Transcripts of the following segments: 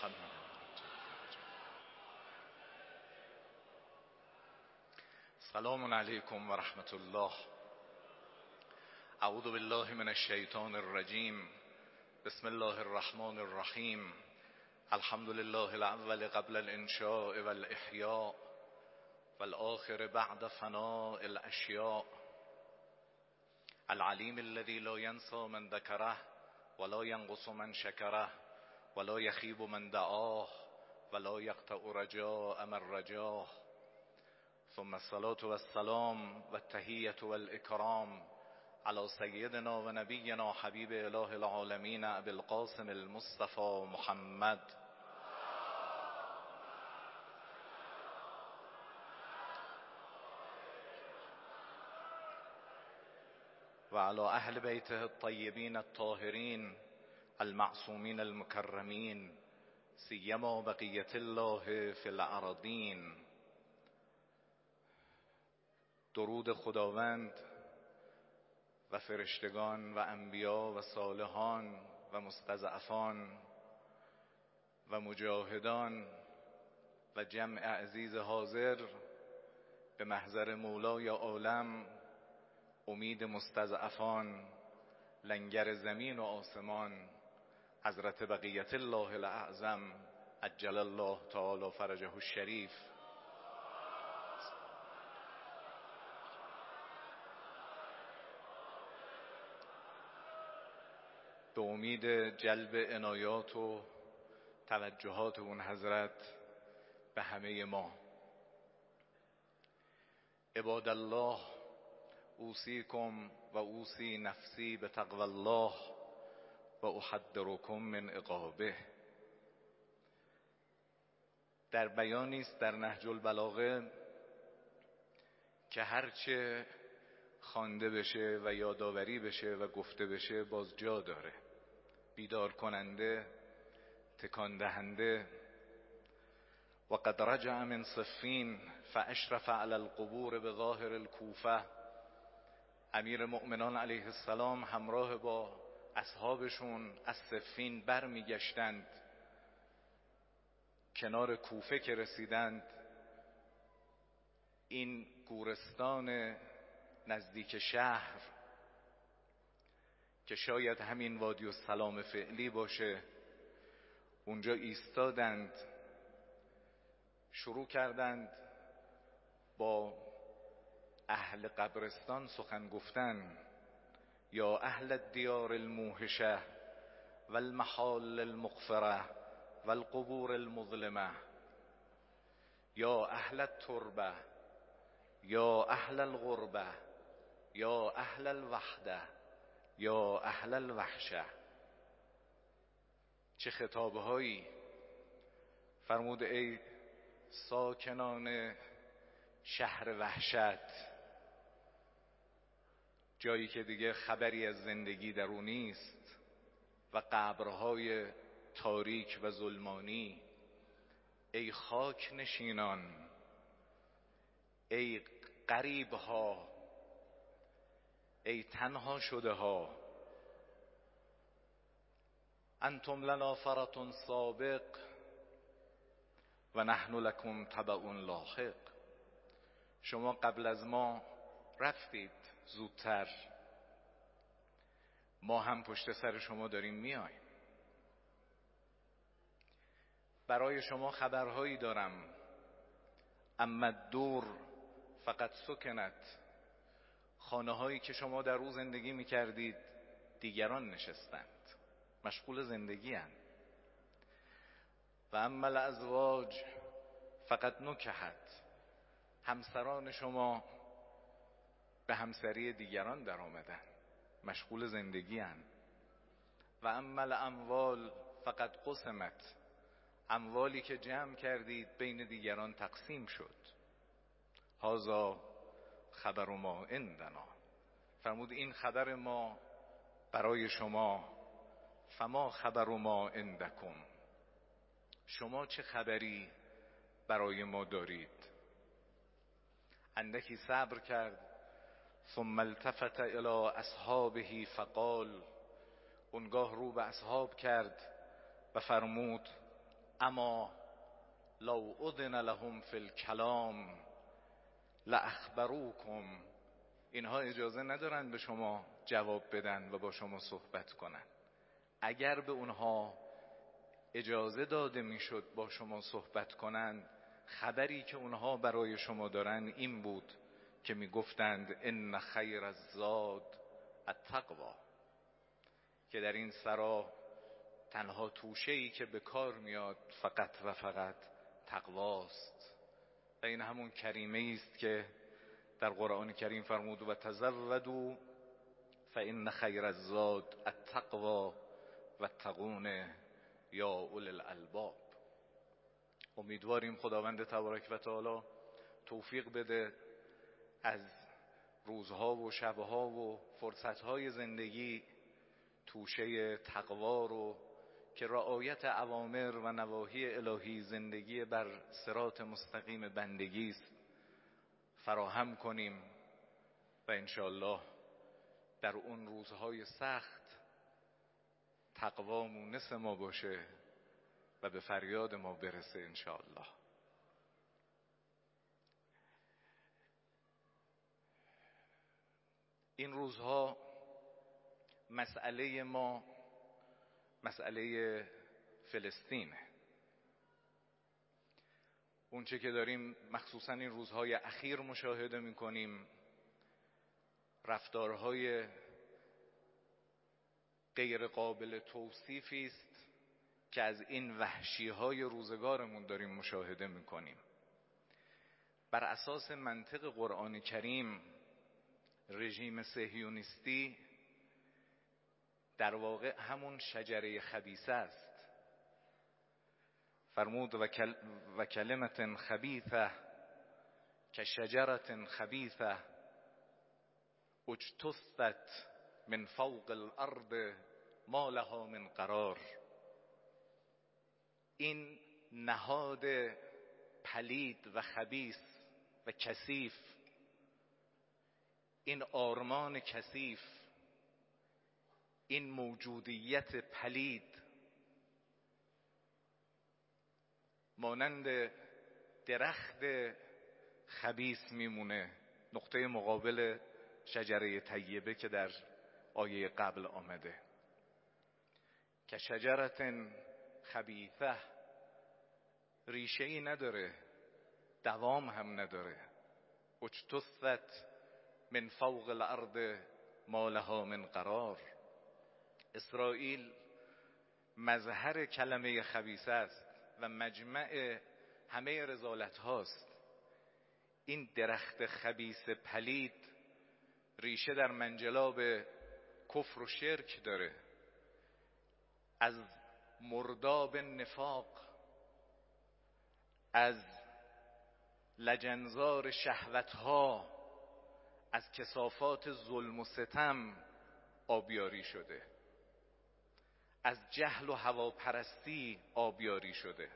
محمد. سلام علیکم و رحمت الله. اعوذ بالله من الشیطان الرجیم. بسم الله الرحمن الرحیم. الحمد لله الاول قبل الانشاء والاحیاء والآخر بعد فناء الاشیاء، العلیم الذی لا ینسى من ذکره ولا ینقص من شکره ولا یخیب من دعاه ولا یقطع رجاء من رجاه، ثم الصلاة والسلام والتحیة والإکرام على سیدنا و نبینا حبیب اله العالمین ابی القاسم المصطفى محمد و على اهل بیته الطیبین الطاهرین المعصومین المکرمین سیما بقیة الله فی الارضین. درود خداوند و فرشتگان و انبیا و صالحان و مستضعفان و مجاهدان و جمع عزیز حاضر به محضر مولای عالم، امید مستضعفان، لنگر زمین و آسمان، حضرت بقیت الله الاعظم عجل الله تعالی فرجه الشریف. به امید جلب عنایات و توجهات اون حضرت به همه ما. عباد الله، اوصیکم و اوصی نفسی به تقوی الله و احذرکم من عقابه. در بیانی است در نهج البلاغه که هرچه خوانده بشه و یادآوری بشه و گفته بشه باز جا داره، بیدار کننده، تکان دهنده. و قد رجع من صفین فاشرف علی القبور بظاهر الکوفه. امیر مؤمنان علیه السلام همراه با اصحابشون از صفین برمیگشتند. کنار کوفه که رسیدند، این گورستان نزدیک شهر که شاید همین وادی السلام فعلی باشه، اونجا ایستادند، شروع کردند با اهل قبرستان سخن گفتن. یا اهل الدیار الموحشه والمحال المغفره والقبور المظلمه، یا اهل التربه، یا اهل الغربه، یا اهل الوحده، یا اهل الوحشه. چه خطابهایی فرمود ای ساکنان شهر وحشت، جایی که دیگه خبری از زندگی در اون نیست و قبرهای تاریک و ظلمانی. ای خاک نشینان، ای غریب ها، ای تنها شده ها، انتم لنا فرط سابق و نحن لکم تبع لاحق. شما قبل از ما رفتید زودتر، ما هم پشت سر شما داریم میایم. برای شما خبرهایی دارم. اما الدور فقط سکنت، خانه هایی که شما در او زندگی میکردید دیگران نشستند، مشغول زندگی هستند. و اما الازواج فقط نکحت، همسران شما به همسری دیگران در آمدن، مشغول زندگی هستند. و اما الاموال فقط قسمت، اموالی که جمع کردید بین دیگران تقسیم شد. هذا خبر ما عندنا، فرمود این خبر ما برای شما. فما خبر ما عندکم، شما چه خبری برای ما دارید؟ اندکی صبر کرد. ثم التفت الى اصحابه فقال، اونگاه رو به اصحاب کرد و فرمود اما لو اذن لهم فی الکلام لاخبروکم. اینها اجازه ندارن به شما جواب بدن و با شما صحبت کنن. اگر به اونها اجازه داده میشد با شما صحبت کنند، خبری که اونها برای شما دارن این بود که میگفتند ان خیر الزاد التقوا، که در این سرا تنها توشه‌ای که به کار میاد فقط و فقط تقواست. و این همون کریمه است که در قرآن کریم فرمود و تزودوا فان خیر الزاد التقوا واتقون یا اولی الالباب. امیدواریم خداوند تبارک و تعالی توفیق بده از روزها و شبها و فرصتهای زندگی توشه تقوا رو که رعایت اوامر و نواهی الهی زندگی بر صراط مستقیم بندگی است فراهم کنیم و انشاءالله در اون روزهای سخت تقوا مونس ما باشه و به فریاد ما برسه انشاءالله. این روزها مسئله ما مسئله فلسطینه. اونچه که داریم مخصوصا این روزهای اخیر مشاهده میکنیم رفتارهای غیر قابل توصیفی است که از این وحشی‌های روزگارمون داریم مشاهده میکنیم. بر اساس منطق قرآن کریم رژیم صهیونیستی در واقع همون شجره خبیثه است. فرمود و کلمت خبیثه که شجرت خبیثه اجتثت من فوق الارض ما لها من قرار. این نهاد پلید و خبیث و کثیف، این آرمان کثیف، این موجودیت پلید مانند درخت خبیث میمونه، نقطه مقابل شجره طیبه که در آیه قبل آمده. که شجرت خبیثه ریشه ای نداره، دوام هم نداره. اجتثت من فوق الارض ما لها من قرار. اسرائیل مظهر کلمه خبیثه است و مجمع همه رذالت هاست. این درخت خبیث پلید ریشه در منجلاب کفر و شرک داره. از مرداب نفاق، از لجنزار شهوتها، از کثافات ظلم و ستم آبیاری شده، از جهل و هواپرستی آبیاری شده.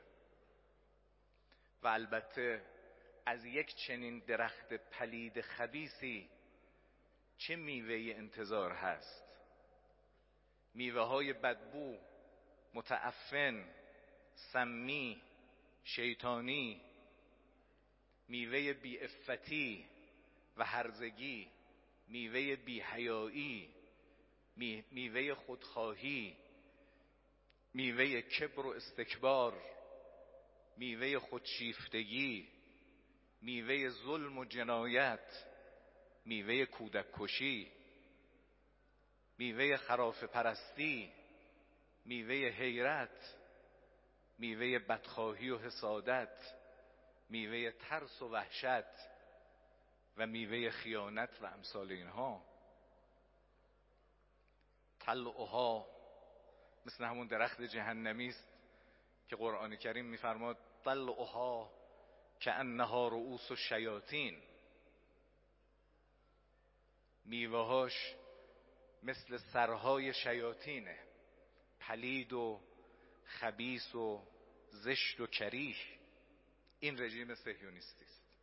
و البته از یک چنین درخت پلید خبیثی چه میوه انتظار هست؟ میوه های بدبو، متعفن، سمی، شیطانی، میوه بی‌عفتی و هرزگی، میوه بی‌حیایی، میوه خودخواهی، میوه کبر و استکبار، میوه خودشیفتگی، میوه ظلم و جنایت، میوه کودک کشی، میوه خرافه پرستی، میوه حیرت، میوه بدخواهی و حسادت، میوه ترس و وحشت و میوه خیانت و امثال اینها. طلعها مثل همون درخت جهنمی است که قرآن کریم میفرماد طلعها کأنها رؤوس الشیاطین. میوه‌هاش مثل سرهای شیاطینه، پلید و خبیث و زشت و کریه. این رژیم صهیونیستی است.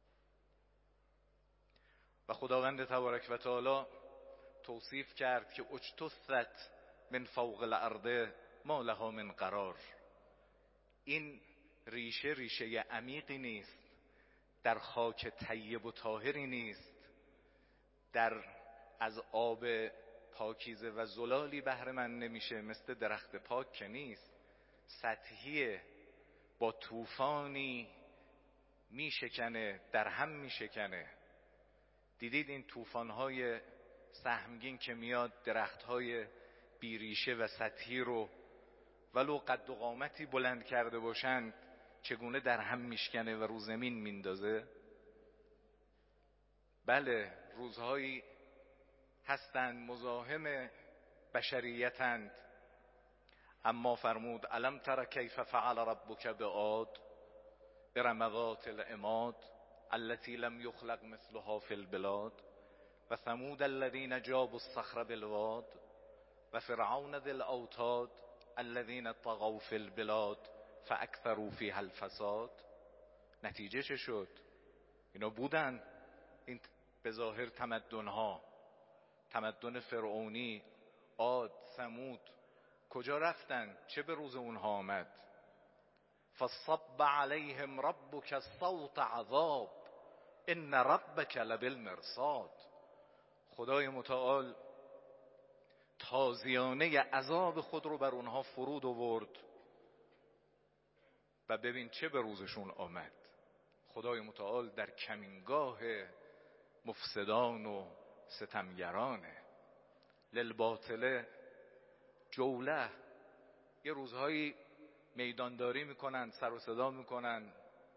و خداوند تبارک و تعالی توصیف کرد که اجتثت من فوق الارض ما لها من قرار. این ریشه عمیقی نیست، در خاک طیب و طاهری نیست، از آب پاکیزه و زلالی بهره مند نمیشه، مثل درخت پاک که نیست، سطحیه، با طوفانی میشکنه، در هم میشکنه. دیدید این طوفان‌های سهمگین که میاد درخت‌های بیریشه و سطحی رو ولو قد و قامتی بلند کرده باشند چگونه در هم میشکنه و رو زمین میندازه؟ بله، روزهایی هستند مزاحم بشریتند، اما فرمود الم تر کیف فعل ربک بعاد ارم ذات العماد التي لم يخلق مثلها في البلاد و ثمود الذين جابوا الصخر بالواد و فرعون ذی الاوتاد الذين طغوا في البلاد فاکثروا فيها الفساد. نتیجه چه شد؟ اینا بودن، این به ظاهر تمدن‌ها، تمدن فرعونی، عاد، ثمود، کجا رفتن؟ چه به روز اونها آمد؟ فصب علیهم ربک صوت عذاب ان ربک لبالمرصاد. خدای متعال تازیانه عذاب خود رو بر اونها فرود آورد و ببین چه به روزشون آمد. خدای متعال در کمینگاه مفسدان و ستمگرانه. للباطل جوله، یه روزهایی میدانداری میکنن، سر و صدا میکنن،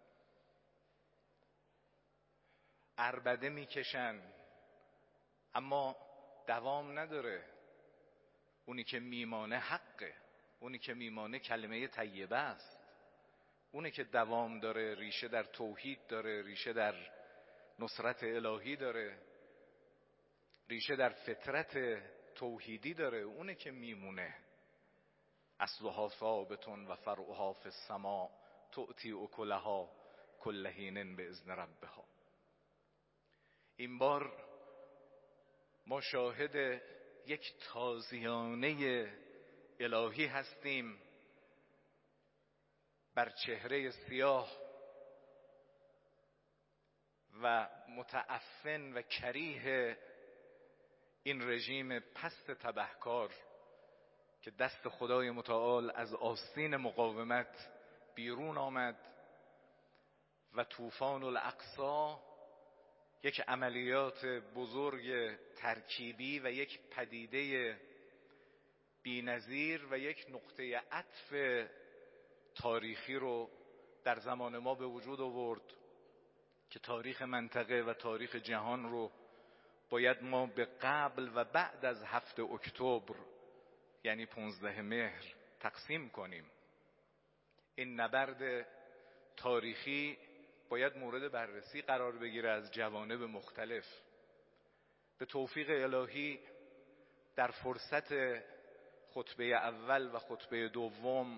عربده میکشن، اما دوام نداره. اونی که میمانه حقه، اونی که میمانه کلمه طیبه است، اونی که دوام داره، ریشه در توحید داره، ریشه در نصرت الهی داره، ریشه در فطرت توحیدی داره، اونه که میمونه. اصلها ثابت و فرعها فی السماء تؤتی اکلها کل حین باذن ربها. این بار ما شاهد یک تازیانه الهی هستیم بر چهره سیاه و متعفن و کریه این رژیم پست تبهکار که دست خدای متعال از آستین مقاومت بیرون آمد و طوفان الاقصی یک عملیات بزرگ ترکیبی و یک پدیده بی‌نظیر و یک نقطه عطف تاریخی رو در زمان ما به وجود آورد که تاریخ منطقه و تاریخ جهان رو باید ما به قبل و بعد از 7 اکتبر یعنی 15 مهر تقسیم کنیم. این نبرد تاریخی باید مورد بررسی قرار بگیره از جوانب مختلف. به توفیق الهی در فرصت خطبه اول و خطبه دوم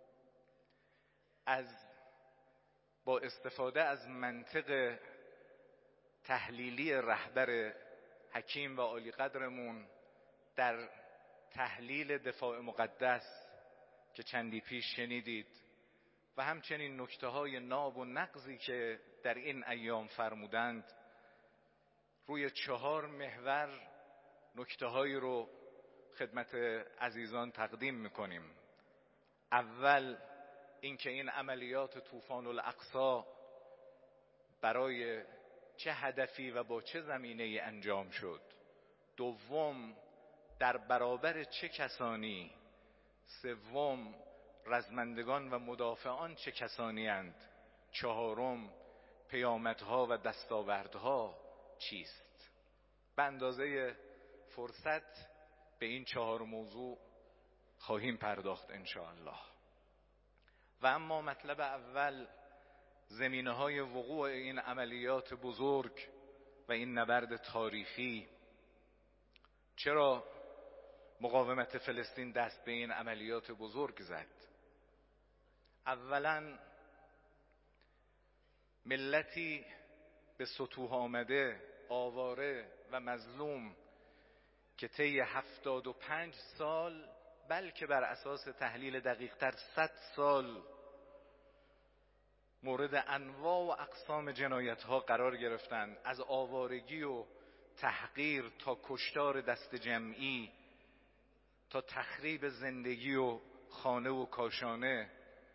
با استفاده از منطق تحلیلی رهبر حکیم و عالی قدرمون در تحلیل دفاع مقدس که چندی پیش شنیدید و همچنین نکته‌های ناب و نقضی که در این ایام فرمودند، روی 4 محور نکته‌هایی رو خدمت عزیزان تقدیم می‌کنیم. اول اینکه این عملیات طوفان الاقصی برای چه هدفی و با چه زمینه‌ای انجام شد. دوم در برابر چه کسانی. سوم رزمندگان و مدافعان چه کسانی اند. چهارم پیامدها و دستاوردها چیست. به اندازه فرصت به این 4 موضوع خواهیم پرداخت انشاءالله. و اما مطلب اول، زمینه‌های وقوع این عملیات بزرگ و این نبرد تاریخی. چرا مقاومت فلسطین دست به این عملیات بزرگ زد؟ اولا ملتی به سطوح آمده، آواره و مظلوم که طی 75 سال بلکه بر اساس تحلیل دقیق‌تر 100 سال مورد انواع و اقسام جنایت ها قرار گرفتند، از آوارگی و تحقیر تا کشتار دست جمعی تا تخریب زندگی و خانه و کاشانه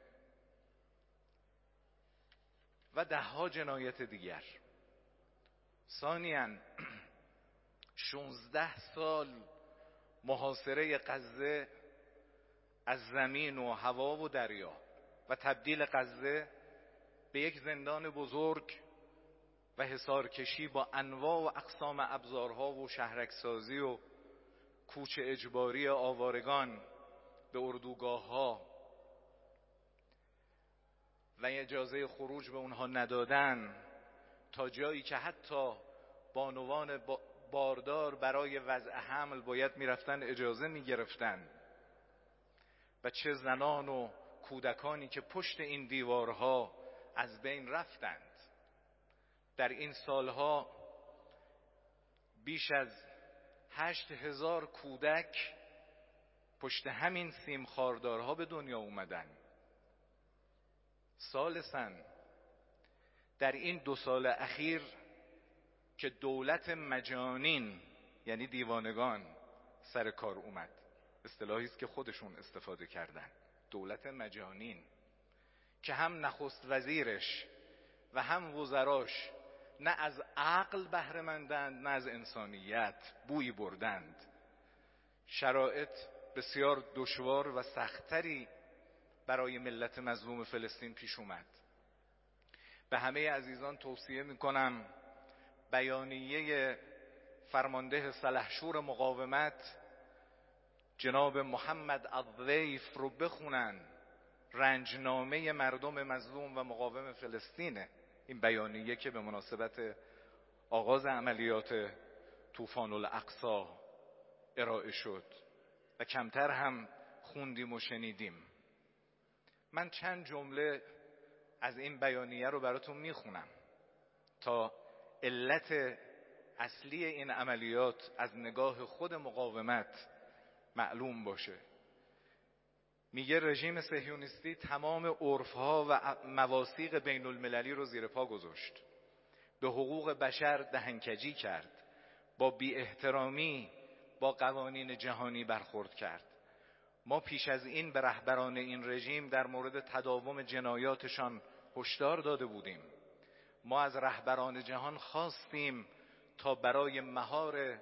و دهها جنایت دیگر. ثانیاً 16 سال محاصره غزه از زمین و هوا و دریا و تبدیل غزه به یک زندان بزرگ و حصارکشی با انواع و اقسام ابزارها و شهرکسازی و کوچ اجباری آوارگان به اردوگاه‌ها و اجازه خروج به اونها ندادن، تا جایی که حتی بانوان باردار برای وضع حمل باید میرفتن اجازه میگرفتن و چه زنان و کودکانی که پشت این دیوارها از بین رفتند. در این سالها بیش از 8,000 کودک پشت همین سیم خاردارها به دنیا اومدن. ثالثاً در این 2 سال اخیر که دولت مجانین یعنی دیوانگان سر کار اومد، اصطلاحی است که خودشون استفاده کردن، دولت مجانین، که هم نخست وزیرش و هم وزراش نه از عقل بهره مندند نه از انسانیت، بویی بردند. شرایط بسیار دشوار و سختری برای ملت مظلوم فلسطین پیش اومد. به همه عزیزان توصیه میکنم بیانیه فرمانده سلحشور مقاومت جناب محمد الضیف رو بخونن. رنجنامه مردم مظلوم و مقاوم فلسطینه این بیانیه که به مناسبت آغاز عملیات طوفان الاقصی ارائه شد و کمتر هم خوندیم و شنیدیم. من چند جمله از این بیانیه رو براتون میخونم تا علت اصلی این عملیات از نگاه خود مقاومت معلوم باشه. میگه رژیم صهیونیستی تمام عرفها و مواثیق بین المللی رو زیر پا گذاشت، به حقوق بشر دهنکجی کرد، با بی احترامی با قوانین جهانی برخورد کرد. ما پیش از این به رهبران این رژیم در مورد تداوم جنایاتشان هشدار داده بودیم. ما از رهبران جهان خواستیم تا برای مهار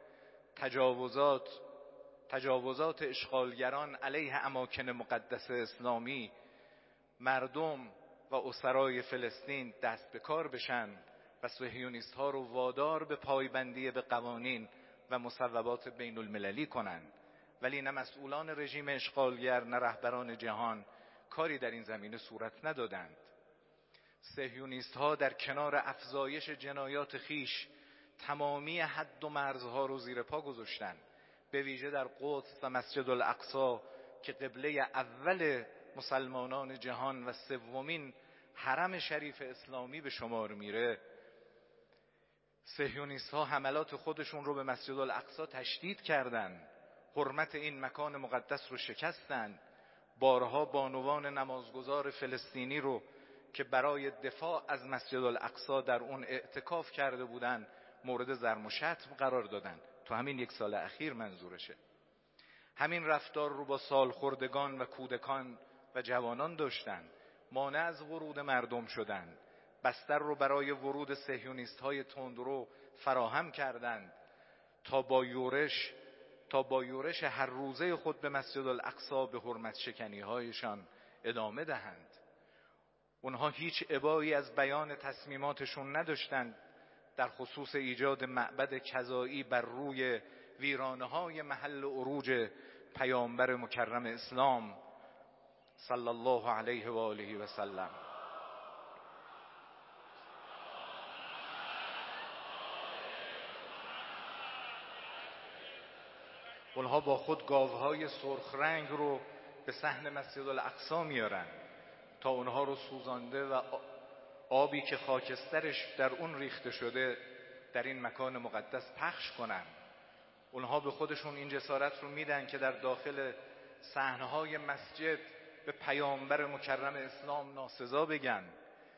تجاوزات اشغالگران علیه اماکن مقدس اسلامی مردم و اسرای فلسطین دست به کار بشن و صهیونیست ها رو وادار به پایبندی به قوانین و مصوبات بین المللی کنند. ولی نه مسئولان رژیم اشغالگر نه رهبران جهان کاری در این زمینه صورت ندادند. صهیونیست ها در کنار افزایش جنایات خیش تمامی حد و مرزها رو زیر پا گذاشتند، به ویژه در قدس و مسجد الاقصی که قبله اول مسلمانان جهان و سومین حرم شریف اسلامی به شمار میره. صهیونیست ها حملات خودشون رو به مسجد الاقصی تشدید کردند، حرمت این مکان مقدس رو شکستند. بارها بانوان نمازگزار فلسطینی رو که برای دفاع از مسجد الاقصی در اون اعتکاف کرده بودند مورد ضرب و شتم قرار دادن. تو همین 1 سال اخیر منظورشه. همین رفتار رو با سالخوردگان و کودکان و جوانان داشتن. مانع از ورود مردم شدند، بستر رو برای ورود صهیونیست های تندرو فراهم کردند تا با یورش هر روزه خود به مسجد الاقصی به حرمت شکنی هایشان ادامه دهند. اونها هیچ ابایی از بیان تصمیماتشون نداشتند در خصوص ایجاد معبد کذایی بر روی ویرانه‌های محل عروج پیامبر مکرم اسلام صلی الله علیه و آله و سلم. اونها با خود گاوهای سرخ رنگ رو به صحن مسجد الاقصی میارن تا اونها رو سوزانده و آبی که خاکسترش در اون ریخته شده در این مکان مقدس پخش کنن. اونها به خودشون این جسارت رو میدن که در داخل صحنه‌های مسجد به پیامبر مکرم اسلام ناسزا بگن.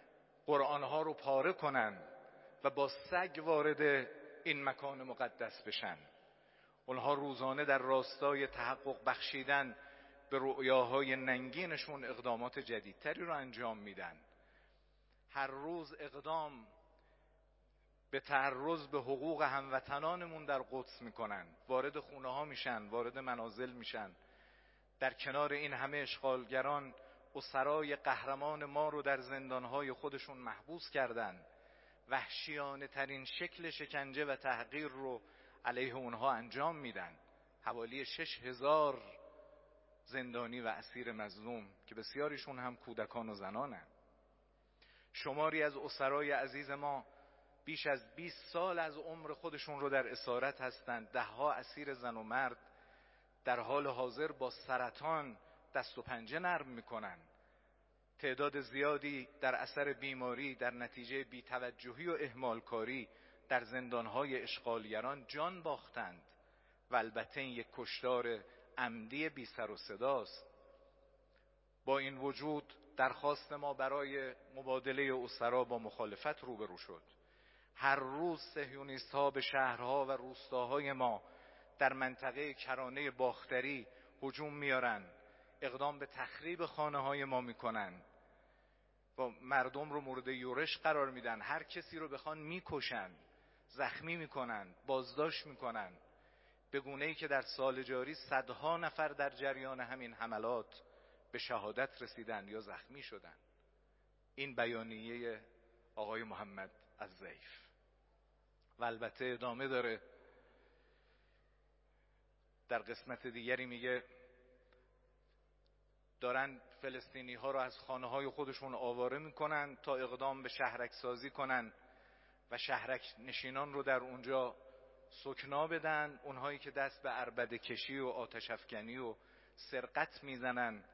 قرآنها رو پاره کنن و با سگ وارد این مکان مقدس بشن. اونها روزانه در راستای تحقق بخشیدن به رؤیاهای ننگینشون اقدامات جدیدتری رو انجام میدن. هر روز اقدام به تعرض به حقوق هموطنانمون در قدس میکنن، وارد خونه ها میشن، وارد منازل میشن. در کنار این همه اشغالگران اسرای قهرمان ما رو در زندانهای خودشون محبوس کردن. وحشیانه ترین شکل شکنجه و تحقیر رو علیه اونها انجام میدن. حوالی 6000 زندانی و اسیر مظلوم که بسیاریشون هم کودکان و زنانن. شماری از اسرای عزیز ما بیش از 20 سال از عمر خودشون رو در اسارت هستند. 10 اسیر زن و مرد در حال حاضر با سرطان دست و پنجه نرم میکنن. تعداد زیادی در اثر بیماری در نتیجه بی‌توجهی و اهمالکاری در زندانهای اشغالگران جان باختند و البته این یک کشتار عمدی بی سر و صداست. با این وجود درخواست ما برای مبادله اسرا با مخالفت روبرو شد. هر روز صهیونیست ها به شهرها و روستاهای ما در منطقه کرانه باختری هجوم میارن، اقدام به تخریب خانه های ما میکنن و مردم رو مورد یورش قرار میدن. هر کسی رو بخوان میکشن، زخمی میکنن، بازداشت میکنن، به گونه‌ای که در سال جاری صدها نفر در جریان همین حملات به شهادت رسیدن یا زخمی شدن. این بیانیه آقای محمد الضیف و البته ادامه داره. در قسمت دیگری میگه دارن فلسطینی ها رو از خانه های خودشون آواره میکنن تا اقدام به شهرک سازی کنن و شهرک نشینان رو در اونجا سکنا بدن. اونهایی که دست به عربده کشی و آتش افکنی و سرقت میزنن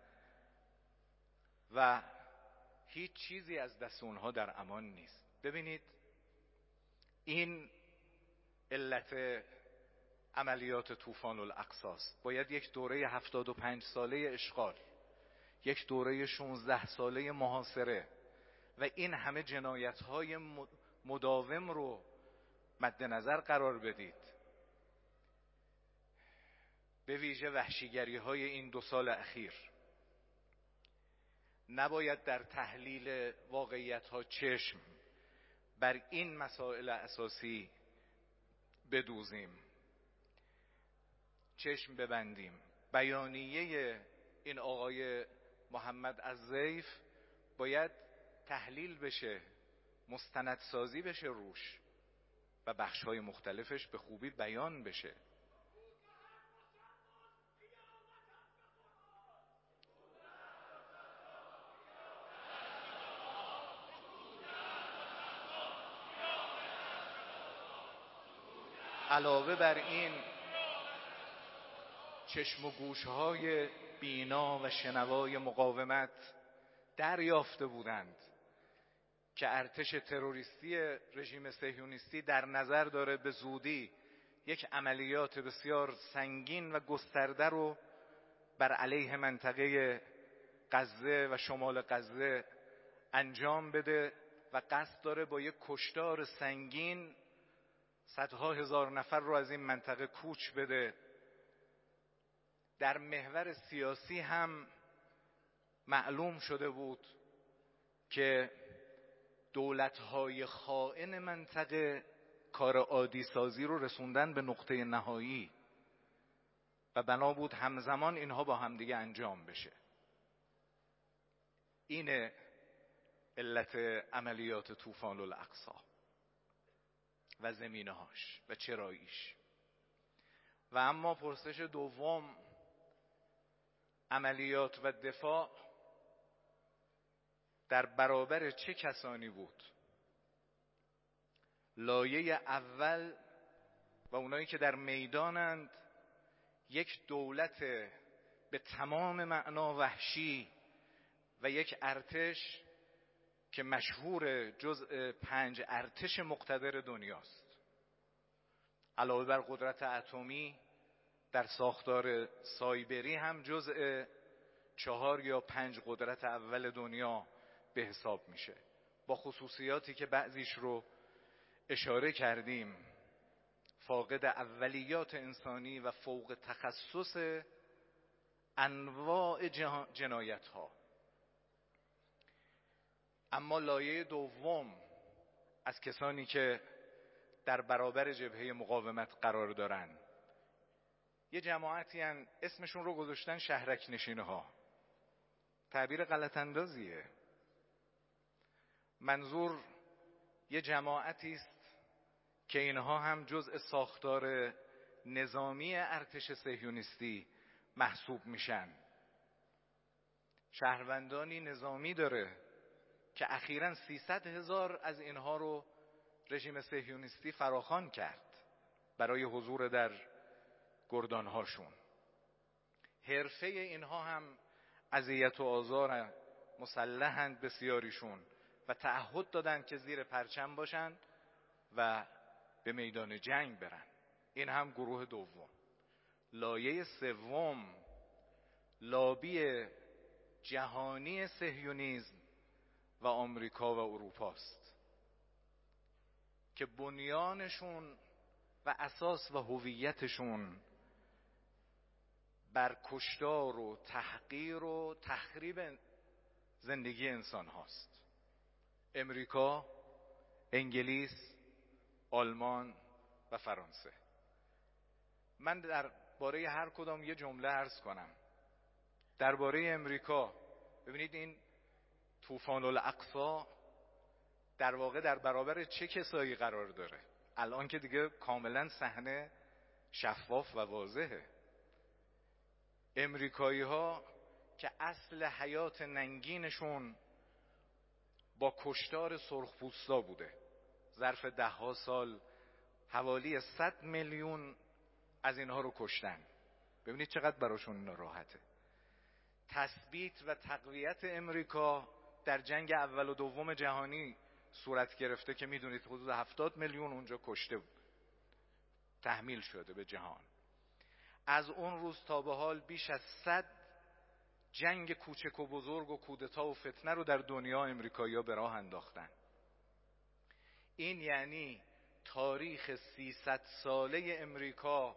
و هیچ چیزی از دست اونها در امان نیست. ببینید این علت عملیات طوفان الاقصی است. باید یک دوره 75 ساله اشغال، یک دوره 16 ساله محاصره و این همه جنایت‌های مداوم رو مد نظر قرار بدید. به ویژه وحشیگری‌های این 2 سال اخیر. نباید در تحلیل واقعیت‌ها چشم بر این مسائل اساسی بدوزیم، چشم ببندیم. بیانیه این آقای محمد الضیف باید تحلیل بشه، مستندسازی بشه روش و بخش‌های مختلفش به خوبی بیان بشه. علاوه بر این چشم و گوش‌های بینا و شنوای مقاومت دریافته بودند که ارتش تروریستی رژیم صهیونیستی در نظر داره به زودی یک عملیات بسیار سنگین و گسترده رو بر علیه منطقه غزه و شمال غزه انجام بده و قصد داره با یک کشتار سنگین صدها هزار نفر رو از این منطقه کوچ بده. در محور سیاسی هم معلوم شده بود که دولت‌های خائن منطقه کار عادی سازی رو رسوندن به نقطه نهایی و بنا بود همزمان اینها با همدیگه انجام بشه. اینه علت عملیات طوفان الاقصی و زمینه‌هاش و چراییش. و اما پرسش دوم، عملیات و دفاع در برابر چه کسانی بود؟ لایه اول و اونایی که در میدانند یک دولت به تمام معنا وحشی و یک ارتش که مشهور جزء 5 ارتش مقتدر دنیاست. علاوه بر قدرت اتمی در ساختار سایبری هم جزء 4 یا 5 قدرت اول دنیا به حساب میشه. با خصوصیاتی که بعضیش رو اشاره کردیم، فاقد اولیات انسانی و فوق تخصص انواع جنایت ها. اما لایه دوم از کسانی که در برابر جبهه مقاومت قرار دارن، یه جماعتی هن اسمشون رو گذاشتن شهرک نشینه ها. تعبیر غلط اندازیه. منظور یه جماعتی است که اینها هم جزء ساختار نظامی ارتش صهیونیستی محسوب میشن. شهروندانی نظامی داره که اخیراً 300,000 از اینها رو رژیم صهیونیستی فراخوان کرد برای حضور در گردانهاشون. حرفه اینها هم اذیت و آزار مسلحند بسیاریشون و تعهد دادن که زیر پرچم باشن و به میدان جنگ برن. این هم گروه دوم. لایه سوم لابی جهانی صهیونیسم و آمریکا و اروپاست که بنیانشون و اساس و هویتشون بر کشتار و تحقیر و تخریب زندگی انسان هاست. امریکا، انگلیس، آلمان و فرانسه. من درباره هر کدام یه جمله عرض کنم. درباره امریکا، ببینید این طوفان الاقصی در واقع در برابر چه کسایی قرار داره؟ الان که دیگه کاملا صحنه شفاف و واضحه. امریکایی ها که اصل حیات ننگینشون با کشتار سرخپوستا بوده، ظرف 10 سال حوالی 100 میلیون از اینها رو کشتن. ببینید چقدر براشون راحته. تثبیت و تقویت امریکا در جنگ اول و دوم جهانی صورت گرفته که میدونید حدود 70 میلیون اونجا کشته تحمیل شده به جهان. از اون روز تا به حال بیش از 100 جنگ کوچک و بزرگ و کودتا و فتنه رو در دنیا امریکایی‌ها به راه انداختن. این یعنی تاریخ 300 ساله امریکا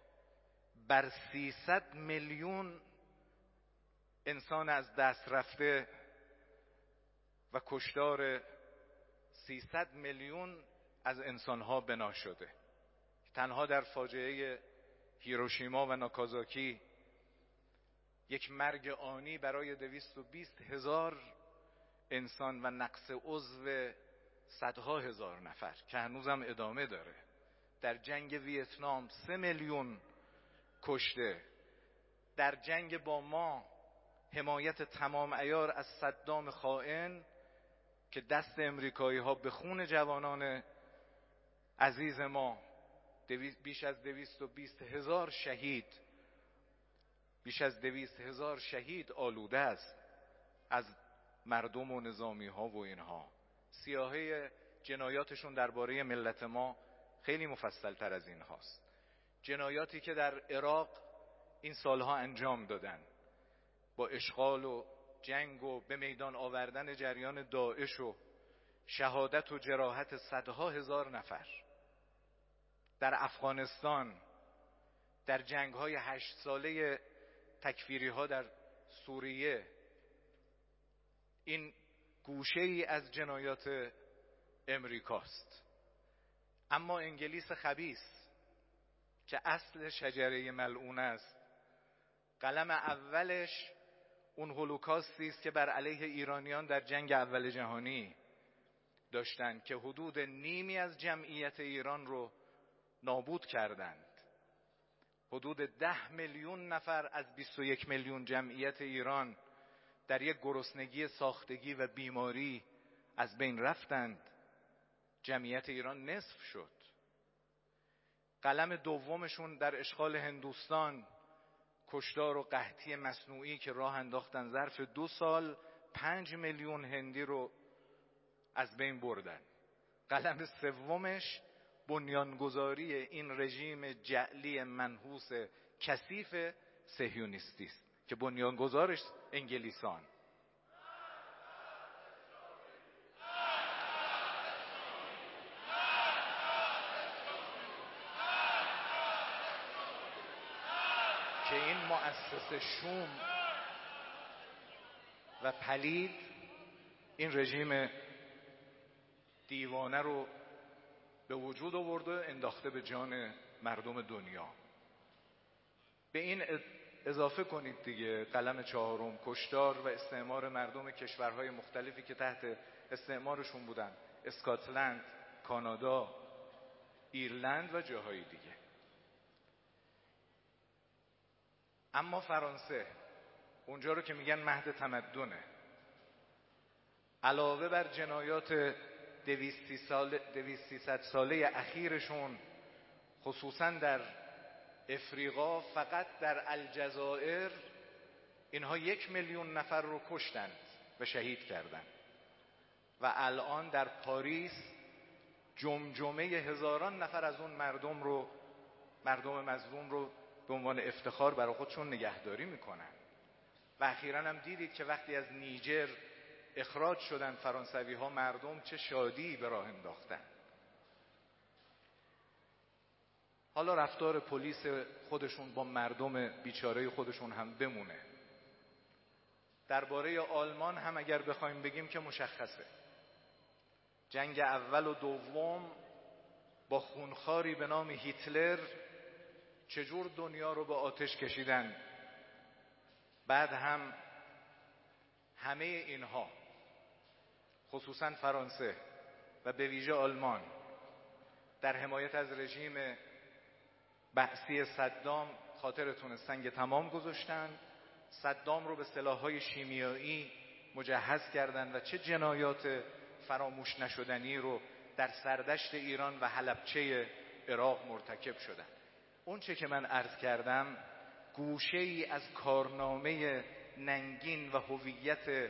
بر 300 میلیون انسان از دست رفته و کشتار 300 میلیون از انسانها بنا شده. تنها در فاجعه هیروشیما و ناکازاکی یک مرگ آنی برای 220,000 انسان و نقص عضو صدها هزار نفر که هنوزم ادامه داره. در جنگ ویتنام 3 میلیون کشته. در جنگ با ما حمایت تمام عیار از صدام خائن که دست امریکایی ها به خون جوانان عزیز ما بیش از 220,000 شهید، بیش از 200,000 شهید آلوده است از مردم و نظامی ها و اینها. سیاهه جنایاتشون درباره ملت ما خیلی مفصل تر از این هاست. جنایاتی که در عراق این سالها انجام دادن با اشغال و جنگ و به میدان آوردن جریان داعش و شهادت و جراحت صدها هزار نفر. در افغانستان، در جنگ‌های 8 ساله تکفیری ها در سوریه، این گوشه ای از جنایات امریکاست. اما انگلیس خبیث که اصل شجره ملعون است، قلم اولش اون هولوکاستی است که بر علیه ایرانیان در جنگ اول جهانی داشتند که حدود نیمی از جمعیت ایران رو نابود کردند. حدود 10 میلیون نفر از 21 میلیون جمعیت ایران در یک گرسنگی ساختگی و بیماری از بین رفتند. جمعیت ایران نصف شد. قلم دومشون در اشغال هندوستان، کشتار و قحطی مصنوعی که راه انداختن، ظرف 2 سال 5 میلیون هندی رو از بین بردن. قلم سومش بنیانگذاری این رژیم جعلی منحوس کثیف صهیونیستی است که بنیانگذارش انگلیسان. که این مؤسسه شوم و پلید این رژیم دیوانه رو به وجود آورده، انداخته به جان مردم دنیا. به این اضافه کنید دیگه قلم چهارم، کشتار و استعمار مردم کشورهای مختلفی که تحت استعمارشون بودن، اسکاتلند، کانادا، ایرلند و جاهای دیگه. اما فرانسه، اونجا رو که میگن مهد تمدنه، علاوه بر جنایات 200-300 ساله اخیرشون، خصوصا در افریقا، فقط در الجزایر اینها 1 میلیون نفر رو کشتند و شهید کردند و الان در پاریس جمجمه هزاران نفر از اون مردم مظلوم رو به عنوان افتخار برای خودشون نگهداری میکنن. و اخیراً هم دیدید که وقتی از نیجر اخراج شدن فرانسوی ها، مردم چه شادی به راه انداختن. حالا رفتار پلیس خودشون با مردم بیچاره خودشون هم بمونه. درباره آلمان هم اگر بخوایم بگیم که مشخصه. جنگ اول و دوم با خونخواری به نام هیتلر چجور دنیا رو به آتش کشیدن. بعد هم همه اینها، خصوصا فرانسه و به ویژه آلمان، در حمایت از رژیم بعثی صدام، خاطرتون، سنگ تمام گذاشتن، صدام رو به سلاح‌های شیمیایی مجهز کردند و چه جنایات فراموش نشدنی رو در سردشت ایران و حلبچه عراق مرتکب شدن. اون چه که من عرض کردم گوشه ای از کارنامه ننگین و هویت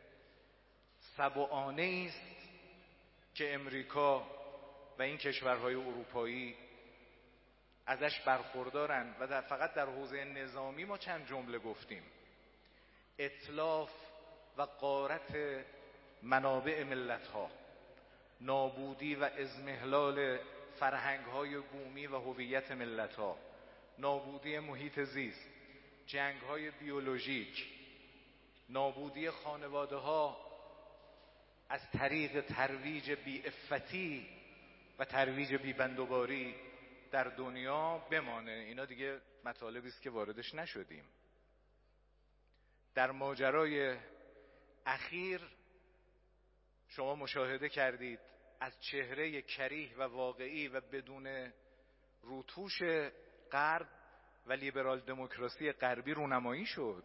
سبعانه است که امریکا و این کشورهای اروپایی ازش برخوردارند. و فقط در حوزه نظامی ما چند جمله گفتیم: اتلاف و غارت منابع ملت‌ها، نابودی و اضمحلال فرهنگ‌های بومی و هویت ملت‌ها، نابودی محیط زیست، جنگ‌های بیولوژیک، نابودی خانواده‌ها از طریق ترویج بی‌عفتی و ترویج بی‌بندوباری در دنیا بمانه. اینا دیگه مطالبی است که واردش نشدیم. در ماجرای اخیر شما مشاهده کردید از چهره کریه و واقعی و بدون روتوش غرب و لیبرال دموکراسی غربی رونمایی شد.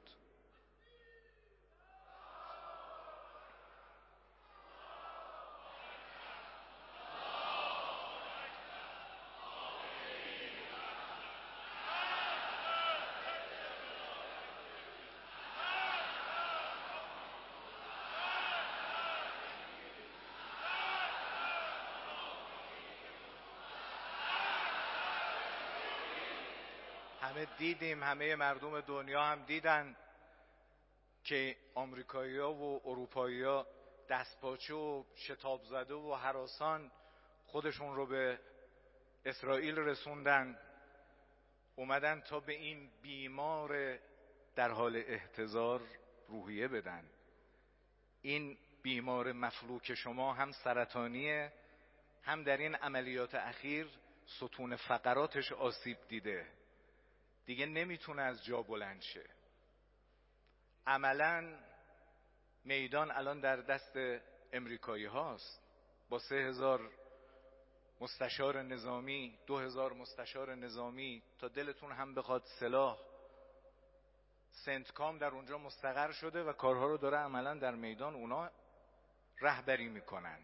همه دیدیم، همه مردم دنیا هم دیدن که آمریکایی‌ها و اروپایی‌ها دستپاچه و شتاب زده و هراسان خودشون رو به اسرائیل رسوندن، اومدن تا به این بیمار در حال احتضار روحیه بدن. این بیمار مفلوک شما هم سرطانیه، هم در این عملیات اخیر ستون فقراتش آسیب دیده، دیگه نمیتونه از جا بلند شه. عملاً میدان الان در دست امریکایی هاست با 3000 مستشار نظامی، 2000 مستشار نظامی، تا دلتون هم بخواد سلاح. سنتکام در اونجا مستقر شده و کارها رو داره عملاً در میدان اونا رهبری میکنن.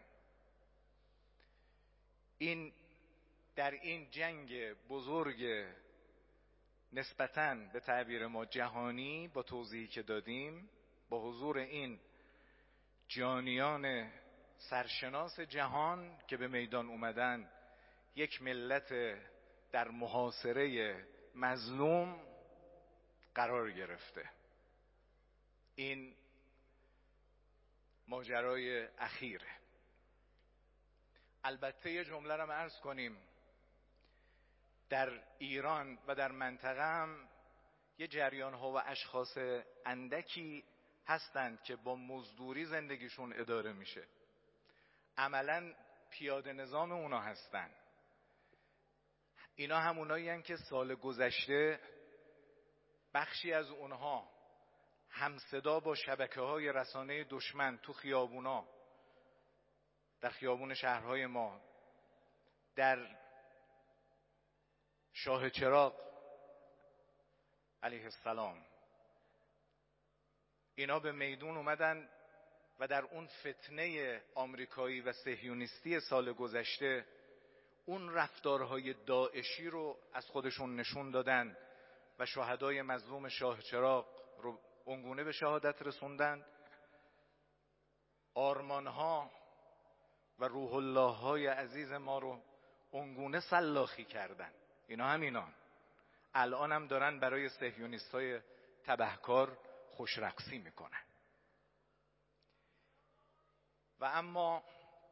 این در این جنگ بزرگ نسبتاً به تعبیر ما جهانی، با توضیحی که دادیم، با حضور این جانیان سرشناس جهان که به میدان اومدن، یک ملت در محاصره مظلوم قرار گرفته. این ماجرای اخیره. البته یه جمله رو عرض کنیم، در ایران و در منطقه هم یه جریان ها و اشخاص اندکی هستند که با مزدوری زندگیشون اداره میشه، عملاً پیاده نظام اونا هستن. اینا همونایی هستن که سال گذشته بخشی از اونها همصدا با شبکه‌های رسانه دشمن تو خیابونا، در خیابون شهرهای ما، در شاه چراغ علیه السلام، اینا به میدون اومدن و در اون فتنه آمریکایی و صهیونیستی سال گذشته اون رفتارهای داعشی رو از خودشون نشون دادن و شهدای مظلوم شاه چراغ رو اونگونه به شهادت رسوندن. آرمانها و روح الله های عزیز ما رو اونگونه سلاخی کردن. اینا همینان الان هم دارن برای صهیونیست های تبهکار خوشرقصی میکنن. و اما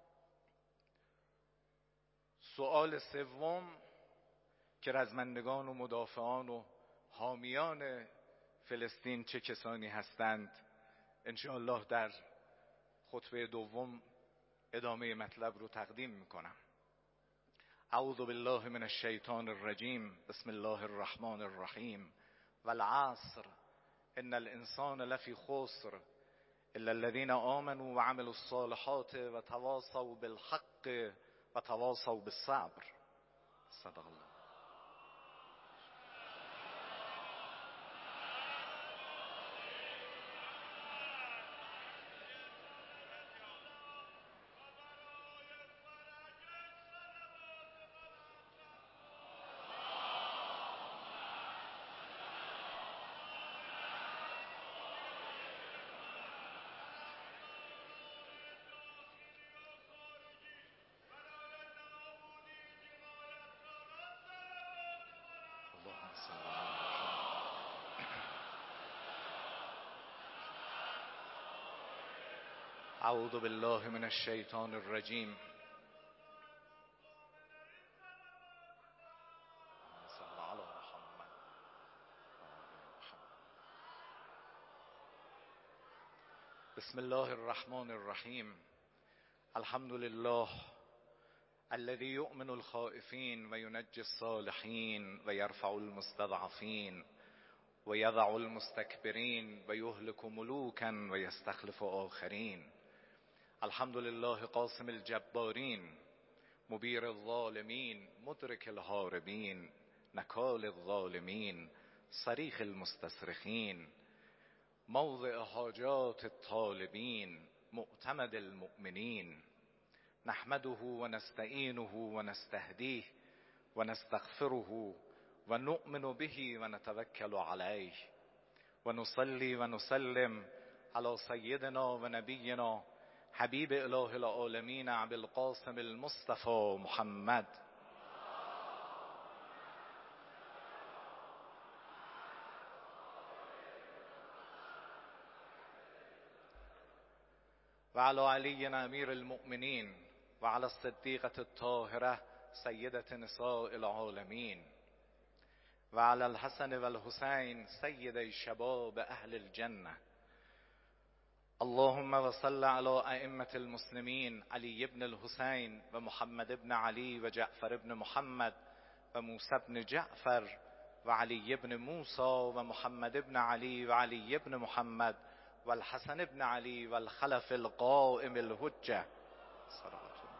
سوال سوم که رزمندگان و مدافعان و حامیان فلسطین چه کسانی هستند، انشاءالله در خطبه دوم ادامه مطلب رو تقدیم میکنم. اعوذ بالله من الشیطان الرجیم، بسم الله الرحمن الرحیم. والعصر ان الانسان لفی خسر الا الذين آمنوا وعملوا الصالحات وتواصوا بالحق وتواصوا بالصبر. صدق الله. اعوذ بالله من الشیطان الرجیم. بسم الله الرحمن الرحیم. الحمد لله الذي يؤمن الخائفين وينجي الصالحين ويرفع المستضعفين ويضع المستكبرين ويهلك ملوكا ويستخلف آخرين. الحمد لله قاسم الجبارين مبير الظالمين مدرك الهاربين نكال الظالمين صريخ المستصرخين موضع حاجات الطالبين مؤتمد المؤمنين. نحمده ونستعينه ونستهديه ونستغفره ونؤمن به ونتوكل عليه ونصلي ونسلم على سيدنا ونبينا حبيب إله العالمين أبي القاسم المصطفى محمد وعلى علي أمير المؤمنين وعلى الصديقة الطاهرة سيدة نساء العالمين وعلى الحسن والحسين سيدي شباب أهل الجنة. اللهم وصل على أئمة المسلمين علي بن الحسين ومحمد بن علي وجعفر بن محمد وموسى بن جعفر وعلي بن موسى ومحمد بن علي وعلي بن محمد والحسن بن علي والخلف القائم الحجة صلوات الله.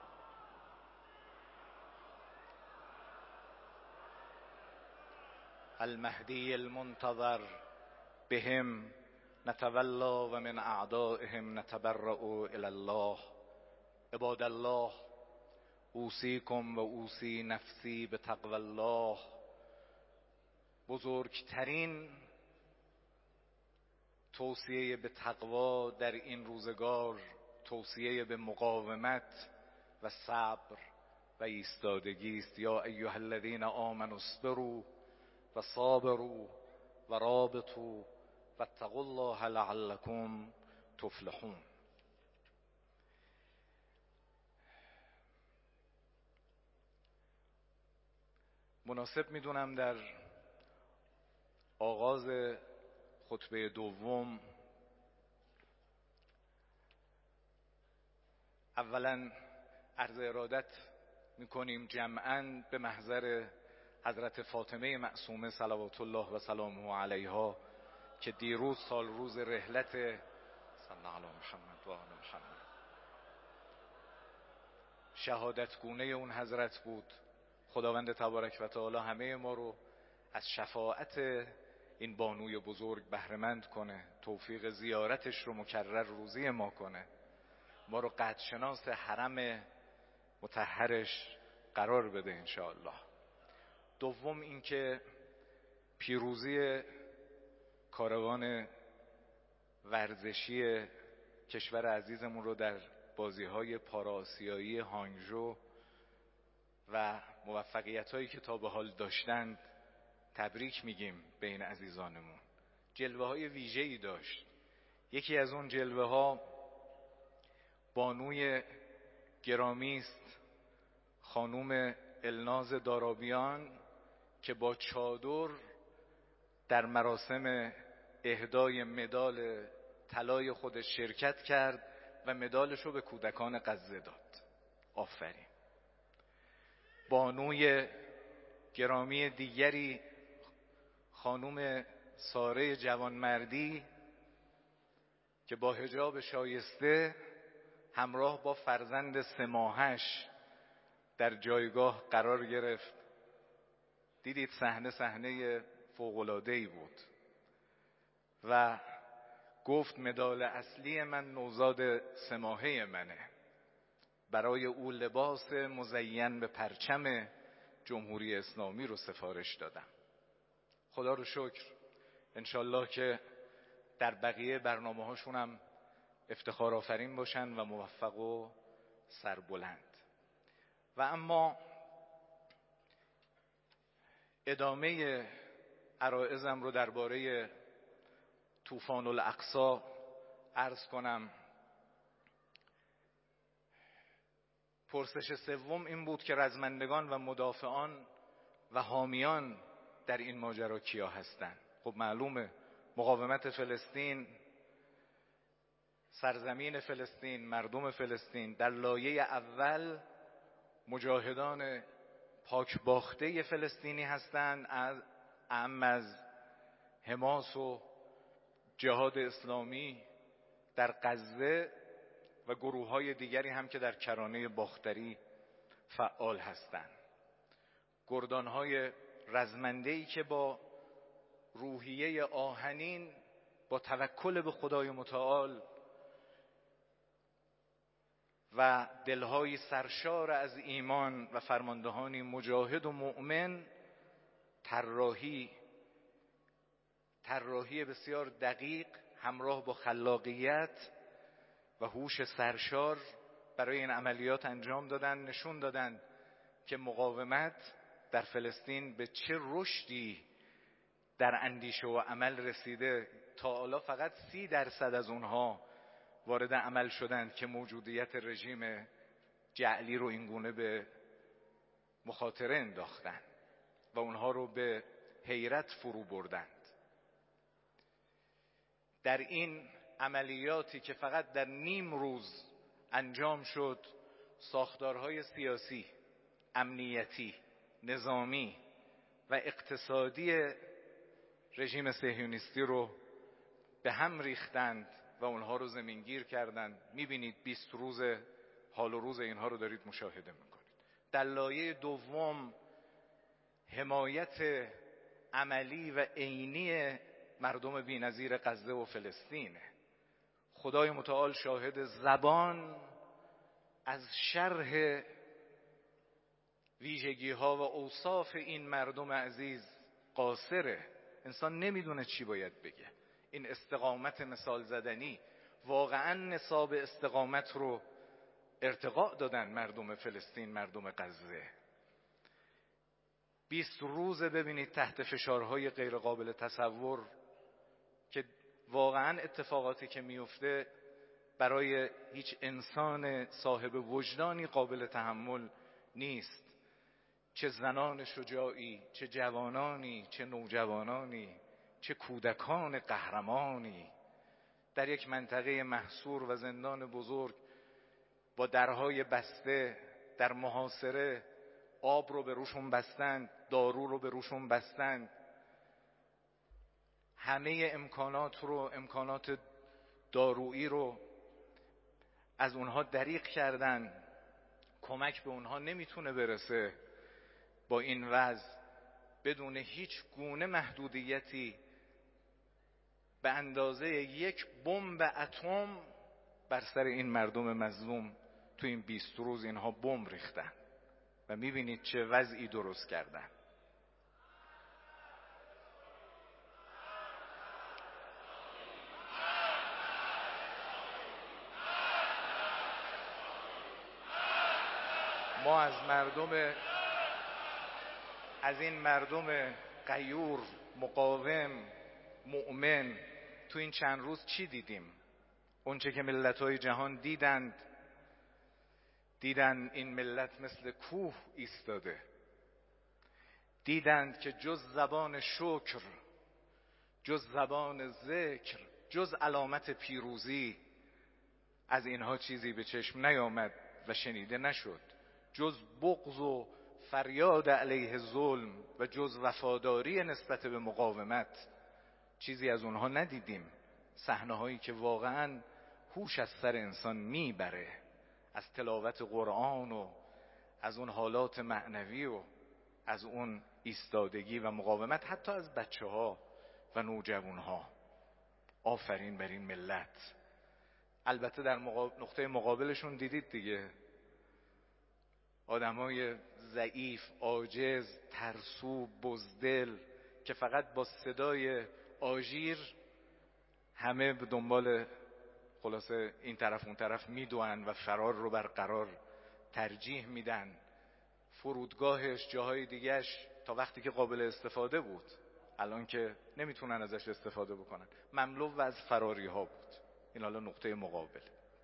المهدي المنتظر بهم نتولى ومن أعدائهم نتبرأ إلى الله. عباد الله اوصیکم و اوصی نفسی به تقوی الله. بزرگترین توصیه به تقوا در این روزگار توصیه به مقاومت و صبر و ایستادگی است. یا ایها الذین آمنوا اصبروا و صابروا و رابطوا واتقوا الله لعلکم تفلحون. مناسب میدونم در آغاز خطبه دوم اولا عرض ارادت میکنیم جمعاً به محضر حضرت فاطمه معصومه صلوات الله و سلامه علیها که دیروز سال روز رحلت صلی الله علی محمد و آل محمد شهادتگونه اون حضرت بود. خداوند تبارک و تعالی همه ما رو از شفاعت این بانوی بزرگ بهره‌مند کنه، توفیق زیارتش رو مکرر روزی ما کنه، ما رو قدرشناس حرم مطهرش قرار بده انشاءالله. دوم اینکه پیروزی کاروان ورزشی کشور عزیزمون رو در بازی‌های پارآسیایی هانگژو و موفقیت‌هایی که تا به حال داشتند تبریک میگیم به این عزیزانمون. جلوه‌های ویژه‌ای داشت. یکی از اون جلوه‌ها بانوی گرامی است خانوم الناز دارابیان که با چادر در مراسم اهدای مدال طلای خودش شرکت کرد و مدالش رو به کودکان غزه داد. آفرین. بانوی گرامی دیگری خانوم ساره جوانمردی که با حجاب شایسته همراه با فرزند 3 ماهش در جایگاه قرار گرفت. دیدید صحنه فوق‌العاده‌ای بود و گفت مدال اصلی من نوزاد 3 ماهه منه، برای او لباس مزین به پرچم جمهوری اسلامی رو سفارش دادم. خدا رو شکر، انشالله که در بقیه برنامه هاشون هم افتخار آفرین باشن و موفق و سربلند. و اما ادامه عرایضم رو درباره طوفان الاقصی عرض کنم. پرسش سوم این بود که رزمندگان و مدافعان و حامیان در این ماجرا کیا هستند؟ خب معلومه، مقاومت فلسطین، سرزمین فلسطین، مردم فلسطین. در لایه اول مجاهدان پاکباخته فلسطینی هستند، اعم از حماس و جهاد اسلامی در غزه و گروه‌های دیگری هم که در کرانه باختری فعال هستند. گردان‌های رزمنده‌ای که با روحیه آهنین، با توکل به خدای متعال و دل‌های سرشار از ایمان و فرماندهانی مجاهد و مؤمن طراحی بسیار دقیق همراه با خلاقیت و هوش سرشار برای این عملیات انجام دادن. نشون دادن که مقاومت در فلسطین به چه رشدی در اندیشه و عمل رسیده. تا حالا فقط 30% از اونها وارد عمل شدند که موجودیت رژیم جعلی رو اینگونه به مخاطره انداختن و اونها رو به حیرت فرو بردند. در این عملیاتی که فقط در نیم روز انجام شد، ساختارهای سیاسی، امنیتی، نظامی و اقتصادی رژیم صهیونیستی رو به هم ریختند و اونها رو زمینگیر کردند. میبینید 20 روز حال و روز اینها رو دارید مشاهده میکنید. در لایه دوم حمایت عملی و عینی مردم بی‌نظیر غزه و فلسطینه. خدای متعال شاهد، زبان از شرح ویژگی ها و اوصاف این مردم عزیز قاصره. انسان نمیدونه چی باید بگه. این استقامت مثال زدنی، واقعا نصاب استقامت رو ارتقاء دادن مردم فلسطین، مردم غزه. 20 روز ببینید تحت فشارهای غیر قابل تصور که واقعا اتفاقاتی که میفته برای هیچ انسان صاحب وجدانی قابل تحمل نیست. چه زنان شجاعی، چه جوانانی، چه نوجوانانی چه کودکان قهرمانی. در یک منطقه محصور و زندان بزرگ با درهای بسته در محاصره، آب رو به روشون بستند، دارو رو به روشون بستند، همه امکانات دارویی رو از اونها دریغ کردن. کمک به اونها نمیتونه برسه. با این وضع بدون هیچ گونه محدودیتی به اندازه یک بمب اتم بر سر این مردم مظلوم تو این 20 روز اینها بمب ریختن و میبینید چه وضعی درست کردن. ما از این مردم غیور، مقاوم، مؤمن تو این چند روز چی دیدیم؟ اونچه که ملت‌های جهان دیدن این ملت مثل کوه ایستاده. دیدند که جز زبان شکر، جز زبان ذکر، جز علامت پیروزی از اینها چیزی به چشم نیامد و شنیده نشد. جز بغض و فریاد علیه ظلم و جز وفاداری نسبت به مقاومت چیزی از اونها ندیدیم. صحنه‌هایی که واقعاً هوش از سر انسان میبره، از تلاوت قرآن و از اون حالات معنوی و از اون ایستادگی و مقاومت، حتی از بچه‌ها و نوجوان‌ها. آفرین بر این ملت. البته در نقطه مقابلشون دیدید دیگه، آدمای ضعیف، عاجز، ترسو، بزدل که فقط با صدای آژیر همه به دنبال خلاصه این طرف اون طرف میدوئن و فرار رو برقرار ترجیح میدن. فرودگاهش، جاهای دیگهش تا وقتی که قابل استفاده بود، الان که نمیتونن ازش استفاده بکنن، مملو و از فراری ها بود. این حالا نقطه مقابل.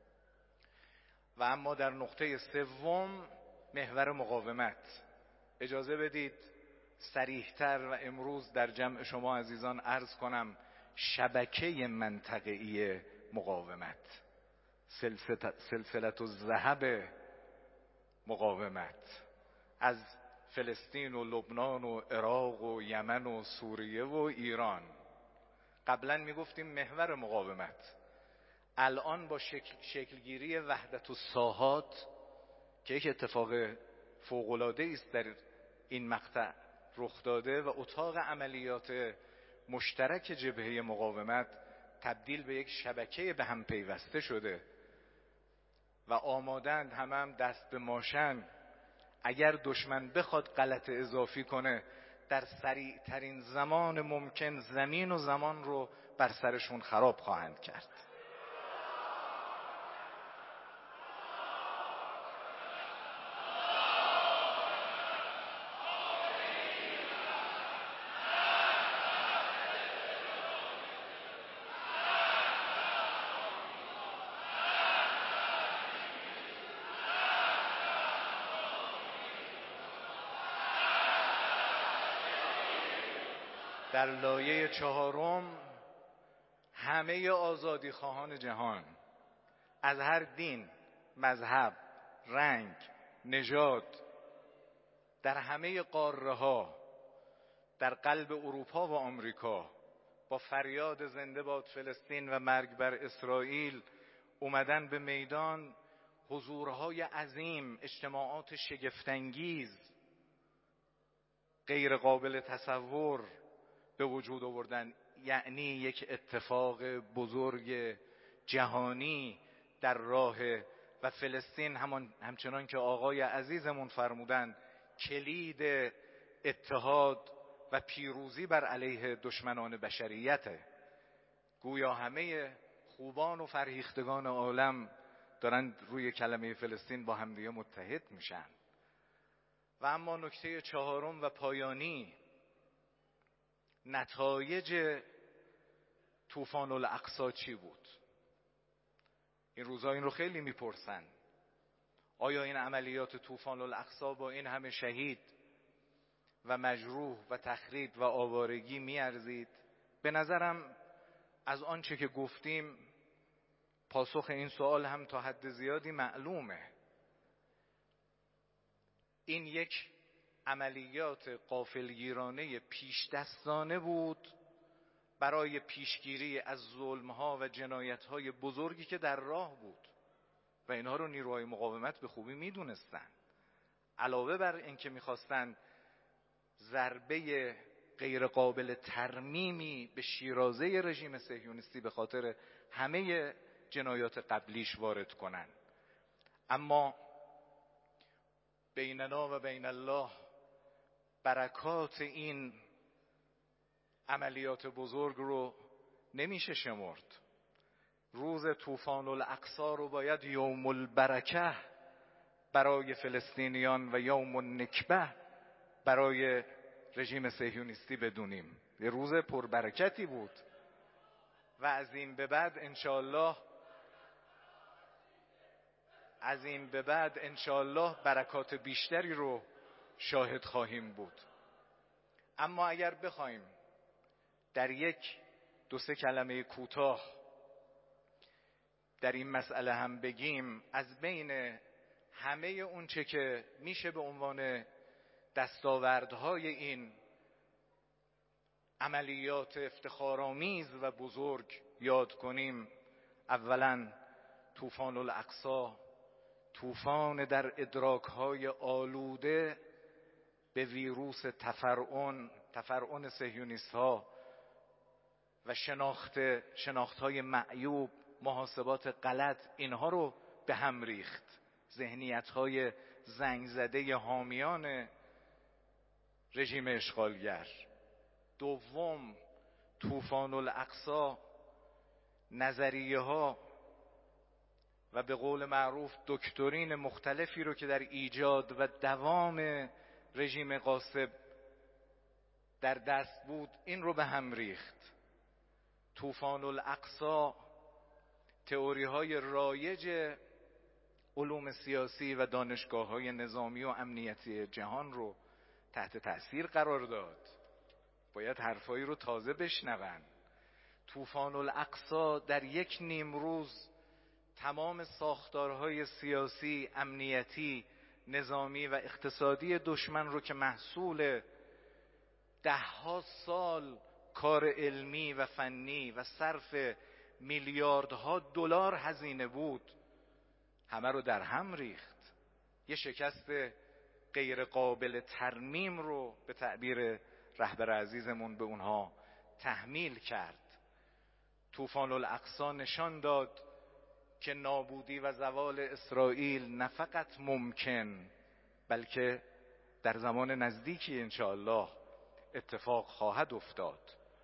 و اما در نقطه سوم، محور مقاومت، اجازه بدید صریح‌تر و امروز در جمع شما عزیزان عرض کنم شبکه منطقه‌ای مقاومت، سلسله الذهب مقاومت، از فلسطین و لبنان و عراق و یمن و سوریه و ایران. قبلا میگفتیم محور مقاومت، الان با شکلگیری وحدت الساحات که یک اتفاق فوق‌العاده است در این مقطع رخ داده و اتاق عملیات مشترک جبهه مقاومت تبدیل به یک شبکه به هم پیوسته شده و آمادند هم دست به ماشن اگر دشمن بخواد غلط اضافی کنه در سریع ترین زمان ممکن زمین و زمان رو بر سرشون خراب خواهند کرد. در لایه چهارم همه آزادی خواهان جهان از هر دین، مذهب، رنگ، نژاد در همه قاره ها، در قلب اروپا و آمریکا با فریاد زنده باد فلسطین و مرگ بر اسرائیل اومدن به میدان. حضورهای عظیم، اجتماعات شگفت‌انگیز، غیر قابل تصور به وجود آوردن. یعنی یک اتفاق بزرگ جهانی در راه و فلسطین همچنان که آقای عزیزمون فرمودن کلید اتحاد و پیروزی بر علیه دشمنان بشریته. گویا همه خوبان و فرهیختگان عالم دارن روی کلمه فلسطین با همدیگه متحد میشن. و اما نکته چهارم و پایانی، نتایج طوفان الاقصی چی بود؟ این روزها این رو خیلی میپرسن. آیا این عملیات طوفان الاقصی با این همه شهید و مجروح و تخریب و آوارگی میارزید؟ به نظرم از آنچه که گفتیم پاسخ این سوال هم تا حد زیادی معلومه. این یک عملیات غافلگیرانه پیش دستانه بود برای پیشگیری از ظلم‌ها و جنایت‌های بزرگی که در راه بود و اینها رو نیروهای مقاومت به خوبی میدونستن. علاوه بر اینکه میخواستن ضربه غیر قابل ترمیمی به شیرازه رژیم صهیونیستی به خاطر همه جنایات قبلیش وارد کنن، اما بیننا و بین الله برکات این عملیات بزرگ رو نمیشه شمرد. روز طوفان الاقصی رو باید یوم البرکه برای فلسطینیان و یوم النکبه برای رژیم صهیونیستی بدونیم. یه روز پربرکتی بود و از این به بعد انشالله برکات بیشتری رو شاهد خواهیم بود. اما اگر بخوایم در یک دو سه کلمه کوتاه در این مسئله هم بگیم، از بین همه اون چه که میشه به عنوان دستاوردهای این عملیات افتخارآمیز و بزرگ یاد کنیم، اولا طوفان الاقصی، طوفان در ادراکهای آلوده به ویروس تفرعن صهیونیست‌ها و شناخت‌های معیوب، محاسبات غلط، اینها رو به هم ریخت. ذهنیت‌های زنگ زده حامیان رژیم اشغالگر. دوم، طوفان الاقصی نظریه‌ها و به قول معروف دکترین مختلفی رو که در ایجاد و دوام رژیم غاصب در دست بود، این رو به هم ریخت. طوفان الاقصی تئوری‌های رایج علوم سیاسی و دانشگاه‌های نظامی و امنیتی جهان رو تحت تأثیر قرار داد. باید حرفایی رو تازه بشنون. طوفان الاقصی در یک نیمروز تمام ساختارهای سیاسی، امنیتی، نظامی و اقتصادی دشمن رو که محصول ده‌ها سال کار علمی و فنی و صرف میلیاردها دلار هزینه بود، همه رو در هم ریخت. یه شکست غیر قابل ترمیم رو به تعبیر رهبر عزیزمون به اونها تحمیل کرد. طوفان الاقصی نشان داد که نابودی و زوال اسرائیل نه فقط ممکن، بلکه در زمان نزدیکی انشاءالله اتفاق خواهد افتاد.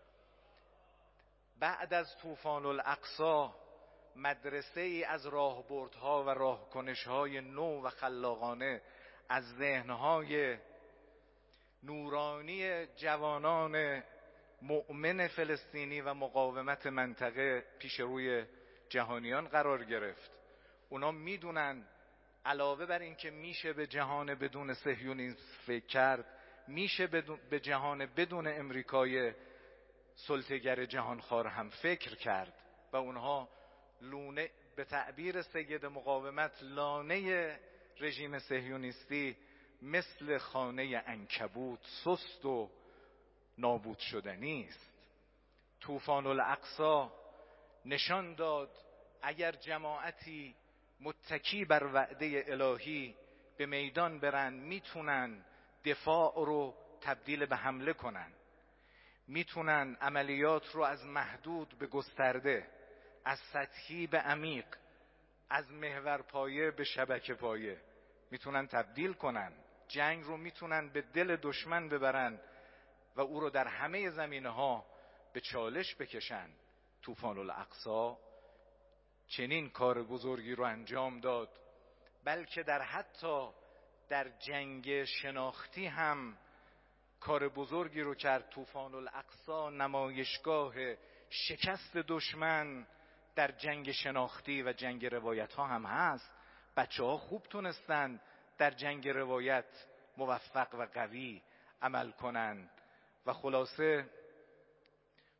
بعد از طوفان الاقصی مدرسه ای از راهبردها و راهکنش‌های نو و خلاقانه از ذهن‌های نورانی جوانان مؤمن فلسطینی و مقاومت منطقه پیش روی جهانیان قرار گرفت. اونا میدونن علاوه بر این که میشه به جهان بدون صهیونیسم فکر کرد، میشه به جهان بدون امریکای سلطه‌گر جهانخوار هم فکر کرد و اونها لونه، به تعبیر سید مقاومت، لانه رژیم صهیونیستی مثل خانه عنکبوت سست و نابود شدنی است. طوفان الاقصی نشان داد اگر جماعتی متکی بر وعده الهی به میدان برن، میتونن دفاع رو تبدیل به حمله کنن، میتونن عملیات رو از محدود به گسترده، از سطحی به عمیق، از محور پایه به شبکه پایه میتونن تبدیل کنن. جنگ رو میتونن به دل دشمن ببرن و او رو در همه زمینه‌ها به چالش بکشن. طوفان الاقصی چنین کار بزرگی رو انجام داد، بلکه حتی در جنگ شناختی هم کار بزرگی رو کرد. طوفان الاقصی نمایشگاه شکست دشمن در جنگ شناختی و جنگ روایت ها هم هست. بچه ها خوب تونستن در جنگ روایت موفق و قوی عمل کنن و خلاصه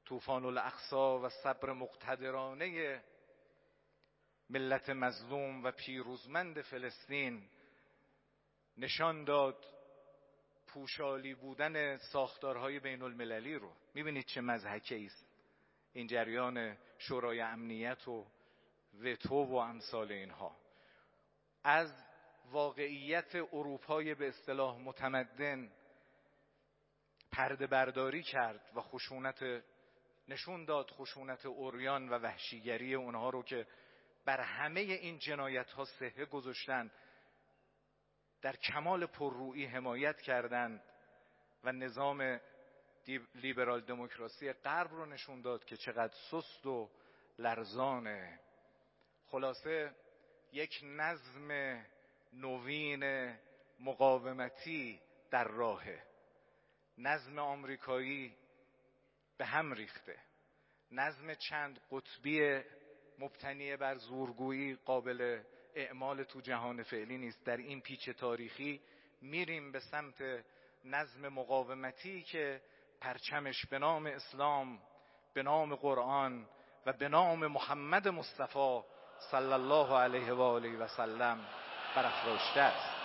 طوفان الاقصی و صبر مقتدرانه ملت مظلوم و پیروزمند فلسطین نشان داد پوشالی بودن ساختارهای بین المللی رو. میبینید چه مضحکه‌ای است این جریان شورای امنیت و وتو و امثال اینها. از واقعیت اروپای به اصطلاح متمدن پرده برداری کرد و خشونت نشون داد، خشونت عریان و وحشیگری اونها رو که بر همه این جنایت ها صحه گذاشتن، در کمال پررویی حمایت کردند و نظام لیبرال دموکراسی غرب رو نشون داد که چقدر سست و لرزانه. خلاصه یک نظم نوین مقاومتی در راهه. نظم آمریکایی به هم ریخته. نظم چند قطبی مبتنی بر زورگویی قابل اعمال تو جهان فعلی نیست. در این پیچ تاریخی میریم به سمت نظم مقاومتی که پرچمش به نام اسلام، به نام قرآن و به نام محمد مصطفی صلی الله علیه و آله و سلم برافراشته است.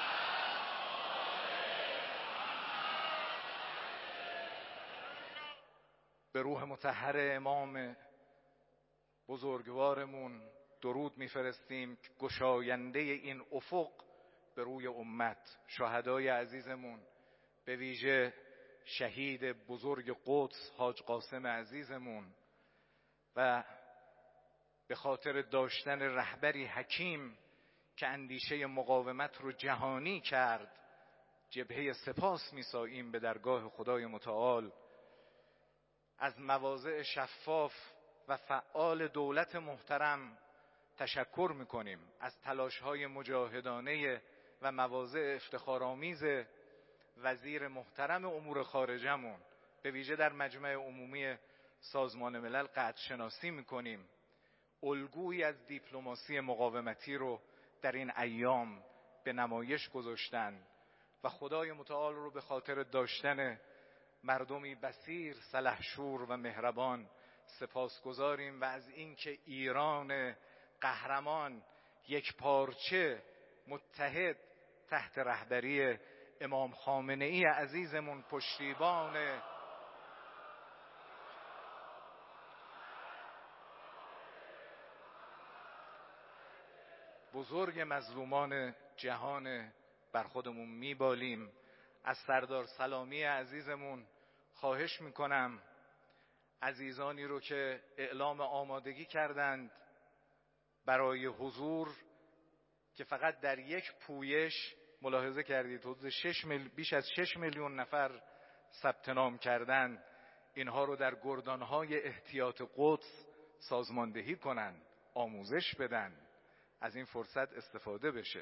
به روح مطهر امام بزرگوارمون درود میفرستیم که گشاینده این افق به روی امت. شهدای عزیزمون، به ویژه شهید بزرگ قدس حاج قاسم عزیزمون، و به خاطر داشتن رهبری حکیم که اندیشه مقاومت رو جهانی کرد، جبهه سپاس میساییم به درگاه خدای متعال. از مواضع شفاف و فعال دولت محترم تشکر میکنیم، از تلاش‌های مجاهدانه و مواضع افتخارآمیز وزیر محترم امور خارجمون، به ویژه در مجمع عمومی سازمان ملل قدر شناسی میکنیم. الگویی از دیپلماسی مقاومتی رو در این ایام به نمایش گذاشتن و خدای متعال رو به خاطر داشتن مردمی بصیر، سلحشور و مهربان سپاسگزاریم و از اینکه ایران قهرمان یک پارچه متحد تحت رهبری امام خامنه‌ای عزیزمون، پشتیبان بزرگ مظلومان جهان، بر خودمون میبالیم. از سردار سلامی عزیزمون خواهش میکنم عزیزانی رو که اعلام آمادگی کردند برای حضور، که فقط در یک پویش ملاحظه کردید حدود بیش از 6 میلیون نفر ثبت نام کردند، اینها رو در گردانهای احتیاط قدس سازماندهی کنن، آموزش بدن، از این فرصت استفاده بشه.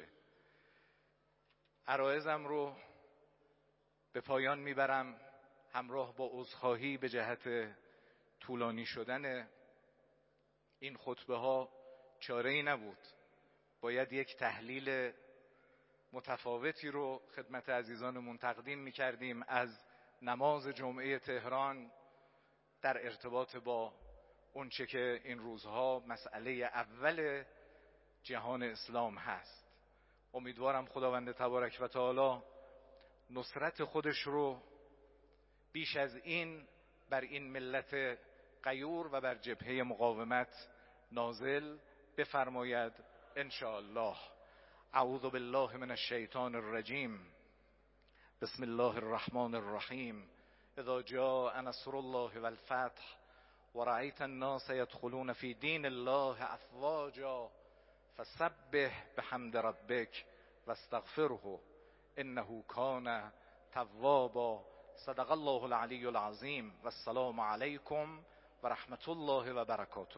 عرایضم رو به پایان میبرم همراه با عذرخواهی به جهت طولانی شدن این خطبه ها. چاره‌ای نبود، باید یک تحلیل متفاوتی رو خدمت عزیزانمون تقدیم میکردیم از نماز جمعه تهران در ارتباط با اونچه که این روزها مسئله اول جهان اسلام هست. امیدوارم خداوند تبارک و تعالی نصرت خودش رو بیش از این بر این ملت غیور و بر جبهه مقاومت نازل بفرماید ان شاء الله. اعوذ بالله من الشیطان الرجیم. بسم الله الرحمن الرحیم. اذا جاء نصر الله والفتح ورأيت الناس يدخلون في دين الله افواجا فسبح بحمد ربك واستغفره انه كان توابا. صدق الله العلی العظیم و السلام علیکم و رحمت الله و برکاته.